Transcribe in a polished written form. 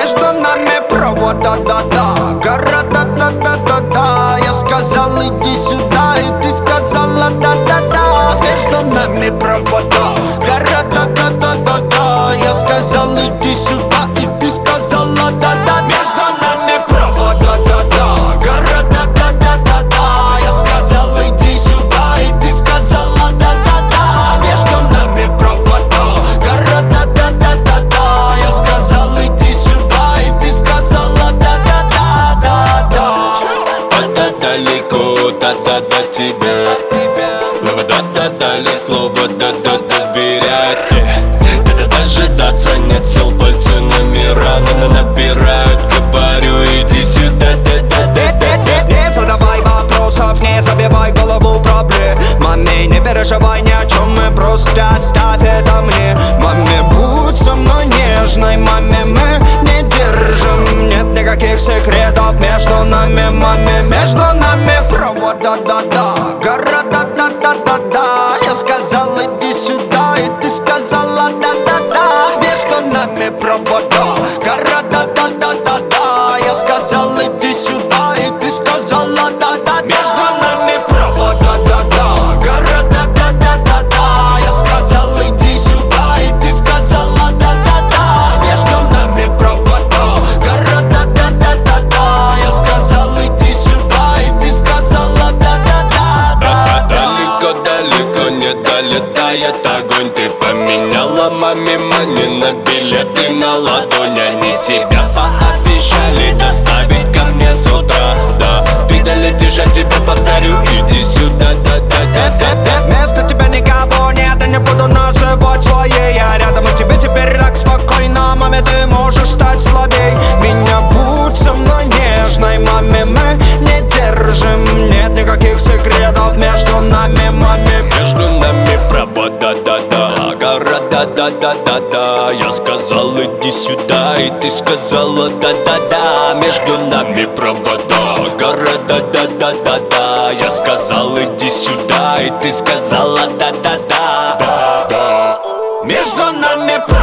Между нами провод, да-да-да. Гора, да-да-да-да-да. Я сказал, иди сюда, и ты сказала, да-да-да. Между нами провод, гора, да-да-да-да-да. Я сказал, иди сюда, и ты сказала, да-да-да. Между нами провод, да-да-да. Гора, да-да-да-да-да. Я сказал, иди сюда, и ты сказала, да-да-да. Между нами провод, гора, да-да-да-да-да. Я сказал, иди сюда, и ты сказала, да-да-да-да-да. Да-да далеко, да-да до тебя. Да-да дали слово, да-да доверять. Да-да дожидаться нет сил, пальцы номера набирают. Говорю, иди сюда, да-да-да-да-да. Не задавай вопросов, не забивай голову проблемами. Не переживай ни о чем, мы просто оставь это мне. Маме, будь со мной нежной, маме, мы не держим. Нет никаких секретов между нами, маме. Между нами провод, да-да-да. Гора, да-да-да-да-да. Я сказал, иди сюда, и ты сказала, да-да-да. Между нами провод, гора, да-да-да-да-да. Я сказал, иди сюда, и ты сказала, да-да-да. Между нами провод, да-да-да. Гора, да-да-да-да-да. Я сказал, иди сюда, и ты сказала, да-да-да. Между нами провод, гора, да-да-да-да-да. Я сказал, иди сюда, и ты сказала, да-да-да. Далеко-далеко не долетает огонь. Ты поменяла маме мани на билеты на ладонь. Они тебя пообещали доставить ко мне с утра. Да, ты долетишь, я тебе повторю, иди сюда, да-да-да-да-да. Вместо тебя никого нет, и не буду называть своей. Я рядом, и тебе теперь так спокойно. Маме, ты можешь стать слабей. Меня будь со мной нежной, маме, мы не держим. Нет никаких секретов между нами, маме. Между нами провод, да-да-да. Гора, да-да-да-да-да. Я сказал, иди сюда, и ты сказала, да-да-да. Между нами провода. Гора, да-да-да-да-да. Я сказал, иди сюда, и ты сказала, да-да-да. Между нами провод.